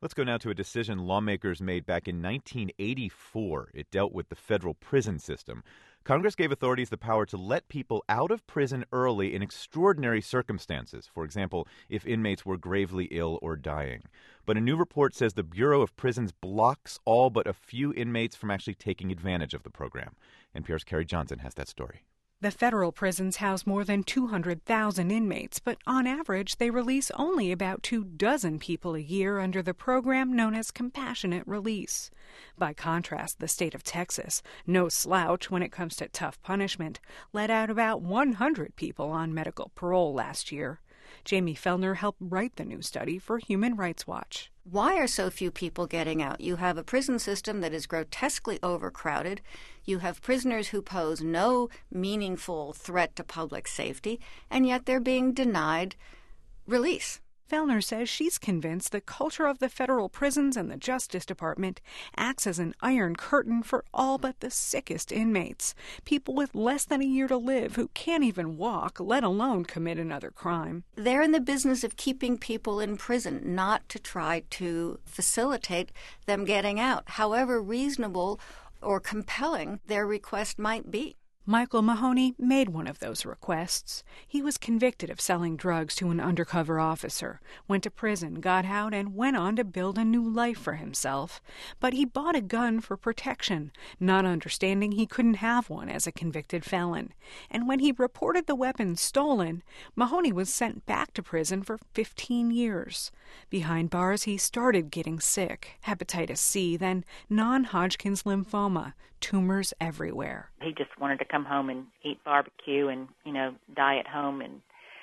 Let's go now to a decision lawmakers made back in 1984. It dealt with the federal prison system. Congress gave authorities the power to let people out of prison early in extraordinary circumstances. For example, if inmates were gravely ill or dying. But a new report says the Bureau of Prisons blocks all but a few inmates from actually taking advantage of the program. NPR's Carrie Johnson has that story. The federal prisons house more than 200,000 inmates, but on average, they release only about 24 people a year under the program known as compassionate release. By contrast, the state of Texas, no slouch when it comes to tough punishment, let out about 100 people on medical parole last year. Jamie Fellner helped write the new study for Human Rights Watch. Why are so few people getting out? You have a prison system that is grotesquely overcrowded. You have prisoners who pose no meaningful threat to public safety, and yet they're being denied release. Fellner says she's convinced the culture of the federal prisons and the Justice Department acts as an iron curtain for all but the sickest inmates, people with less than a year to live who can't even walk, let alone commit another crime. They're in the business of keeping people in prison, not to try to facilitate them getting out, however reasonable or compelling their request might be. Michael Mahoney made one of those requests. He was convicted of selling drugs to an undercover officer, went to prison, got out, and went on to build a new life for himself. But he bought a gun for protection, not understanding he couldn't have one as a convicted felon. And when he reported the weapon stolen, Mahoney was sent back to prison for 15 years. Behind bars, he started getting sick, hepatitis C, then non-Hodgkin's lymphoma, tumors everywhere. He just wanted to come home and eat barbecue and, die at home and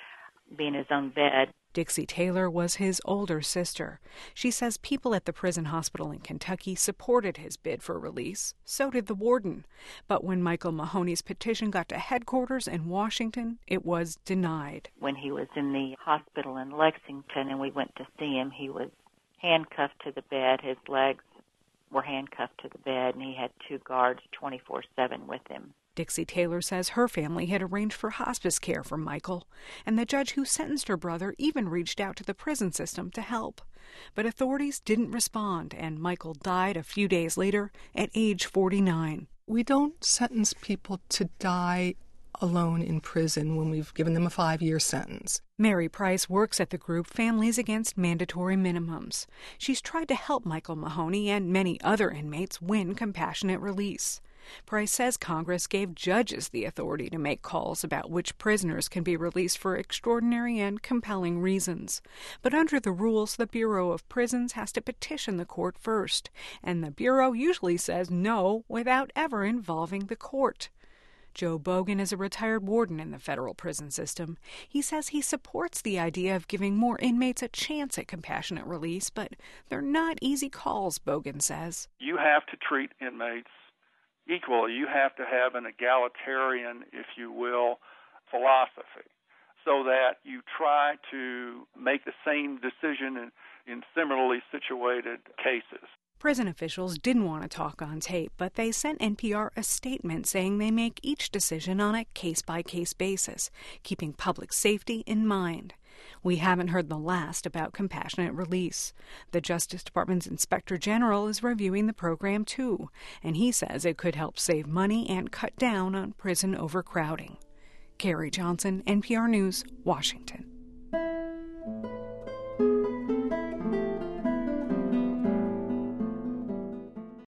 be in his own bed. Dixie Taylor was his older sister. She says people at the prison hospital in Kentucky supported his bid for release. So did the warden. But when Michael Mahoney's petition got to headquarters in Washington, it was denied. When he was in the hospital in Lexington and we went to see him, he was handcuffed to the bed. His legs were handcuffed to the bed, and he had 2 guards 24/7 with him. Dixie Taylor says her family had arranged for hospice care for Michael, and the judge who sentenced her brother even reached out to the prison system to help. But authorities didn't respond, and Michael died a few days later at age 49. We don't sentence people to die alone in prison when we've given them a 5-year sentence. Mary Price works at the group Families Against Mandatory Minimums. She's tried to help Michael Mahoney and many other inmates win compassionate release. Price says Congress gave judges the authority to make calls about which prisoners can be released for extraordinary and compelling reasons. But under the rules, the Bureau of Prisons has to petition the court first, and the Bureau usually says no without ever involving the court. Joe Bogan is a retired warden in the federal prison system. He says he supports the idea of giving more inmates a chance at compassionate release, but they're not easy calls, Bogan says. You have to treat inmates equally. You have to have an egalitarian, if you will, philosophy, so that you try to make the same decision in similarly situated cases. Prison officials didn't want to talk on tape, but they sent NPR a statement saying they make each decision on a case-by-case basis, keeping public safety in mind. We haven't heard the last about compassionate release. The Justice Department's Inspector General is reviewing the program, too, and he says it could help save money and cut down on prison overcrowding. Carrie Johnson, NPR News, Washington.